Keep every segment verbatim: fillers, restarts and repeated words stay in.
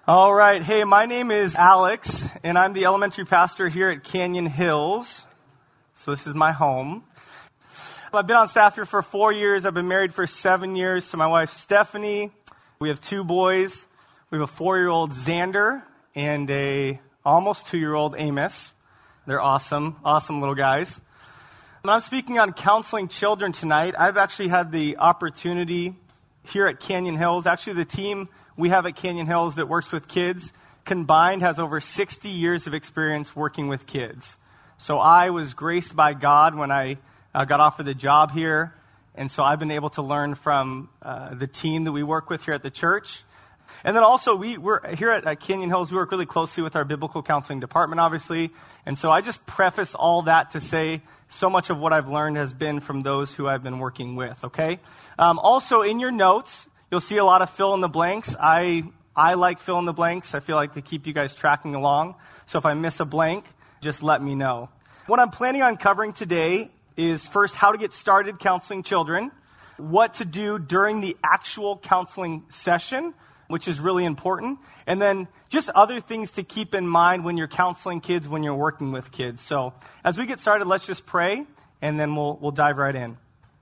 All right. Hey, my name is Alex, and I'm the elementary pastor here at Canyon Hills. So this is my home. I've been on staff here for four years. I've been married for seven years to my wife, Stephanie. We have two boys. We have a four-year-old Xander and a almost two-year-old Amos. They're awesome, awesome little guys. And I'm speaking on counseling children tonight. I've actually had the opportunity here at Canyon Hills. Actually, the team we have at Canyon Hills that works with kids combined has over sixty years of experience working with kids. So I was graced by God when I uh, got offered the job here. And so I've been able to learn from uh, the team that we work with here at the church. And then also, we, we're here at, at Canyon Hills, we work really closely with our biblical counseling department, obviously. And so I just preface all that to say so much of what I've learned has been from those who I've been working with, okay? Um, also, in your notes, you'll see a lot of fill in the blanks. I I like fill in the blanks. I feel like to keep you guys tracking along. So if I miss a blank, just let me know. What I'm planning on covering today is first how to get started counseling children, what to do during the actual counseling session, which is really important, and then just other things to keep in mind when you're counseling kids, when you're working with kids. So as we get started, let's just pray, and then we'll we'll dive right in.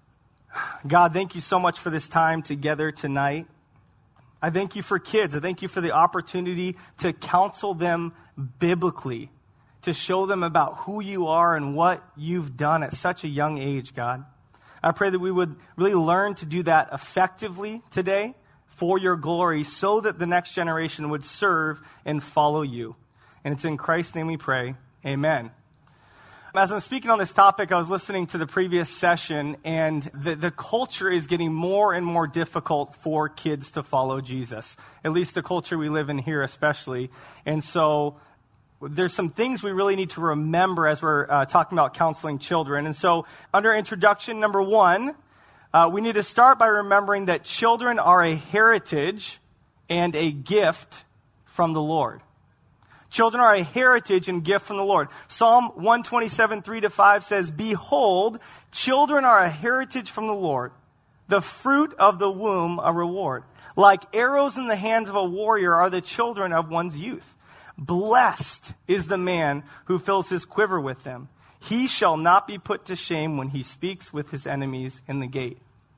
God, thank you so much for this time together tonight. I thank you for kids. I thank you for the opportunity to counsel them biblically, to show them about who you are and what you've done at such a young age, God. I pray that we would really learn to do that effectively today for your glory so that the next generation would serve and follow you. And it's in Christ's name we pray. Amen. As I'm speaking on this topic, I was listening to the previous session, and the, the culture is getting more and more difficult for kids to follow Jesus, at least the culture we live in here especially. And so there's some things we really need to remember as we're uh, talking about counseling children. And so under introduction number one, uh, we need to start by remembering that children are a heritage and a gift from the Lord. Children are a heritage and gift from the Lord. Psalm one twenty-seven, three to five says, "Behold, children are a heritage from the Lord, the fruit of the womb a reward. Like arrows in the hands of a warrior are the children of one's youth. Blessed is the man who fills his quiver with them. He shall not be put to shame when he speaks with his enemies in the gate."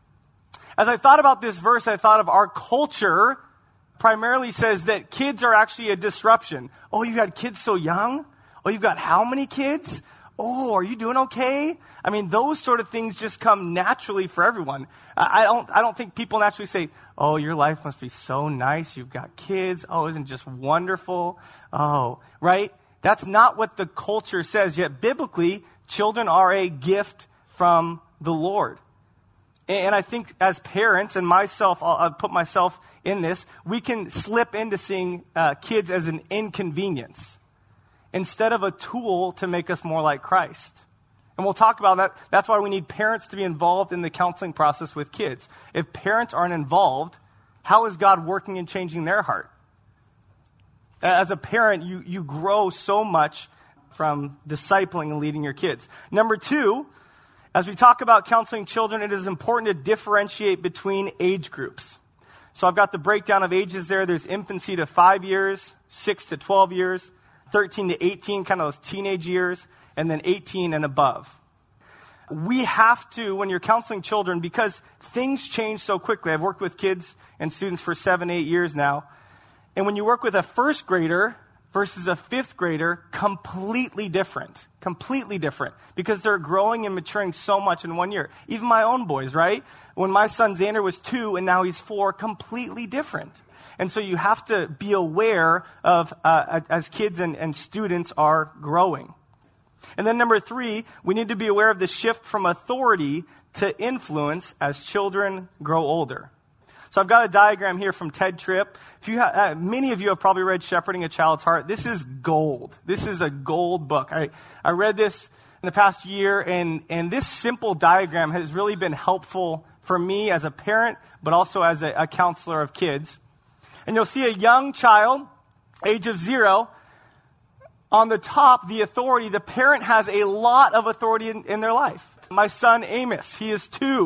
As I thought about this verse, I thought of our culture primarily says that kids are actually a disruption. Oh, you had kids so young? Oh, you've got how many kids? Oh, are you doing okay? I mean, those sort of things just come naturally for everyone. I don't, I don't think people naturally say, "Oh, your life must be so nice. You've got kids. Oh, isn't it just wonderful?" Oh, right? That's not what the culture says. Yet biblically, children are a gift from the Lord. And I think as parents, and myself, I'll, I'll put myself in this, we can slip into seeing uh, kids as an inconvenience instead of a tool to make us more like Christ. And we'll talk about that. That's why we need parents to be involved in the counseling process with kids. If parents aren't involved, how is God working and changing their heart? As a parent, you, you grow so much from discipling and leading your kids. Number two, as we talk about counseling children, it is important to differentiate between age groups. So I've got the breakdown of ages there. There's infancy to five years, six to twelve years, thirteen to eighteen, kind of those teenage years, and then eighteen and above. We have to, when you're counseling children, because things change so quickly. I've worked with kids and students for seven, eight years now. And when you work with a first grader versus a fifth grader, completely different. Completely different. Because they're growing and maturing so much in one year. Even my own boys, right? When my son Xander was two and now he's four, completely different. And so you have to be aware of, uh, as kids and, and students are growing. And then number three, we need to be aware of the shift from authority to influence as children grow older. So I've got a diagram here from Ted Tripp. If you ha- uh, many of you have probably read Shepherding a Child's Heart. This is gold. This is a gold book. I, I read this in the past year, and, and this simple diagram has really been helpful for me as a parent, but also as a, a counselor of kids. And you'll see a young child, age of zero. On the top, the authority, the parent has a lot of authority in, in their life. My son Amos, he is two.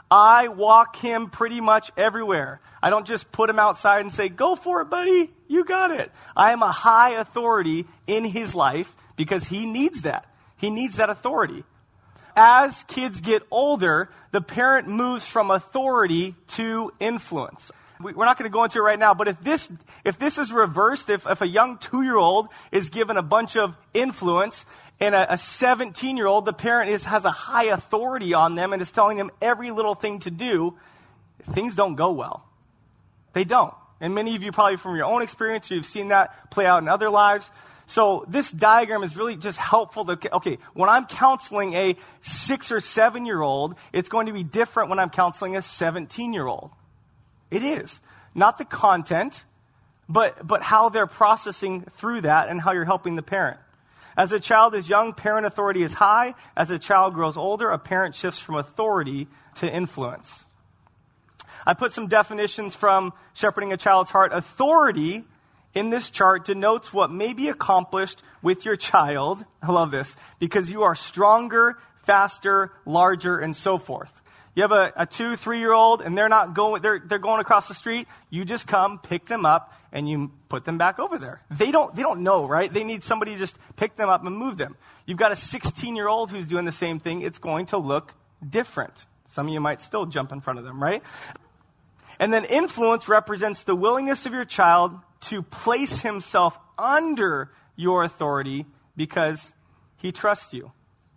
I walk him pretty much everywhere. I don't just put him outside and say, go for it, buddy. You got it. I am a high authority in his life because he needs that. He needs that authority. As kids get older, the parent moves from authority to influence. We're not going to go into it right now, but if this if this is reversed, if, if a young two-year-old is given a bunch of influence, and a seventeen-year-old, the parent is has a high authority on them and is telling them every little thing to do, things don't go well. They don't. And many of you probably from your own experience, you've seen that play out in other lives. So this diagram is really just helpful to, okay, when I'm counseling a six or seven-year-old, it's going to be different when I'm counseling a seventeen-year-old. It is. Not the content, but but how they're processing through that and how you're helping the parent. As a child is young, parent authority is high. As a child grows older, a parent shifts from authority to influence. I put some definitions from Shepherding a Child's Heart. Authority in this chart denotes what may be accomplished with your child. I love this. Because you are stronger, faster, larger, and so forth. You have a, a two, three-year-old, and they're not going, they're, they're going across the street. You just come, pick them up, and you put them back over there. They don't, they don't know, right? They need somebody to just pick them up and move them. You've got a sixteen-year-old who's doing the same thing. It's going to look different. Some of you might still jump in front of them, right? And then influence represents the willingness of your child to place himself under your authority because he trusts you.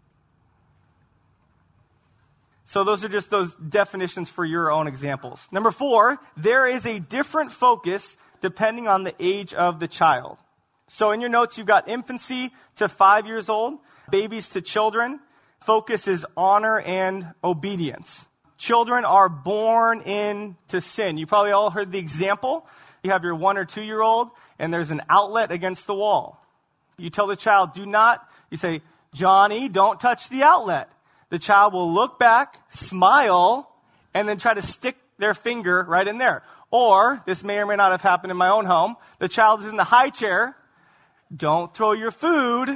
So those are just those definitions for your own examples. Number four, there is a different focus depending on the age of the child. So in your notes, you've got infancy to five years old, babies to children. Focus is honor and obedience. Children are born into sin. You probably all heard the example. You have your one or two-year-old, and there's an outlet against the wall. You tell the child, do not, you say, Johnny, don't touch the outlet. The child will look back, smile, and then try to stick their finger right in there. Or, this may or may not have happened in my own home, the child is in the high chair. Don't throw your food.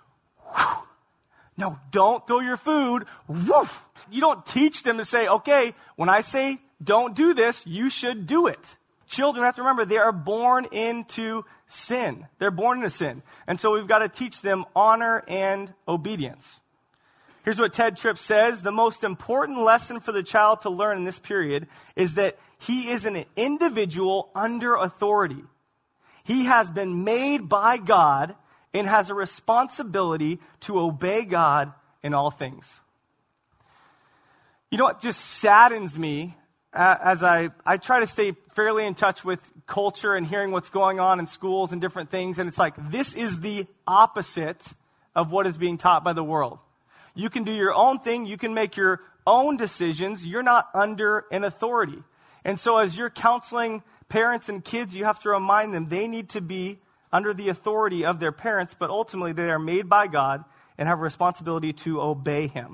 No, don't throw your food. You don't teach them to say, okay, when I say don't do this, you should do it. Children have to remember they are born into sin. They're born into sin. And so we've got to teach them honor and obedience. Here's what Ted Tripp says. The most important lesson for the child to learn in this period is that he is an individual under authority. He has been made by God and has a responsibility to obey God in all things. You know what just saddens me uh, as I, I try to stay fairly in touch with culture and hearing what's going on in schools and different things. And it's like, this is the opposite of what is being taught by the world. You can do your own thing. You can make your own decisions. You're not under an authority. And so as you're counseling parents and kids, you have to remind them they need to be under the authority of their parents, but ultimately they are made by God and have a responsibility to obey him.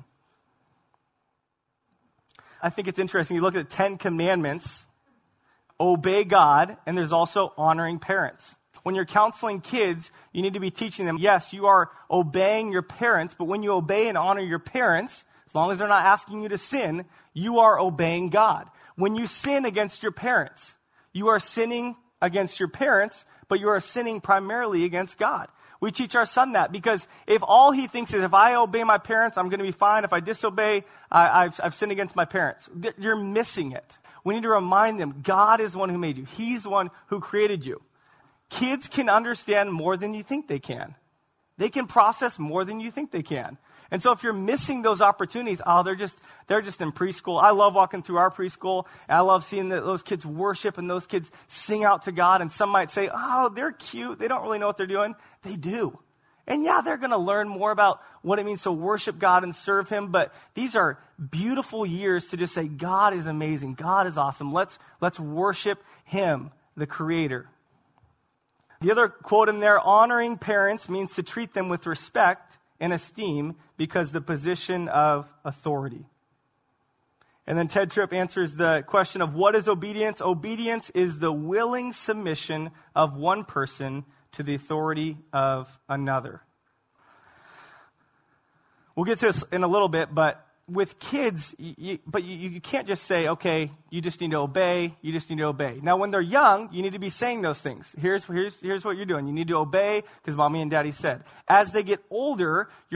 I think it's interesting. You look at the Ten Commandments, obey God, and there's also honoring parents. When you're counseling kids, you need to be teaching them, yes, you are obeying your parents, but when you obey and honor your parents, as long as they're not asking you to sin, you are obeying God. When you sin against your parents, you are sinning against your parents, but you are sinning primarily against God. We teach our son that because if all he thinks is if I obey my parents, I'm going to be fine. If I disobey, I, I've, I've sinned against my parents. You're missing it. We need to remind them God is the one who made you. He's the one who created you. Kids can understand more than you think they can. They can process more than you think they can. And so if you're missing those opportunities, oh, they're just they're just in preschool. I love walking through our preschool, and I love seeing the, those kids worship and those kids sing out to God. And some might say, oh, they're cute. They don't really know what they're doing. They do. And yeah, they're going to learn more about what it means to worship God and serve him. But these are beautiful years to just say, God is amazing. God is awesome. Let's let's worship him, the creator. The other quote in there, honoring parents means to treat them with respect and esteem because the position of authority. And then Ted Tripp answers the question of what is obedience? Obedience is the willing submission of one person to the authority of another. We'll get to this in a little bit, but with kids, you, you, but you, you can't just say, okay, you just need to obey, you just need to obey. Now, when they're young, you need to be saying those things. Here's, here's, here's what you're doing. You need to obey because mommy and daddy said. As they get older, you're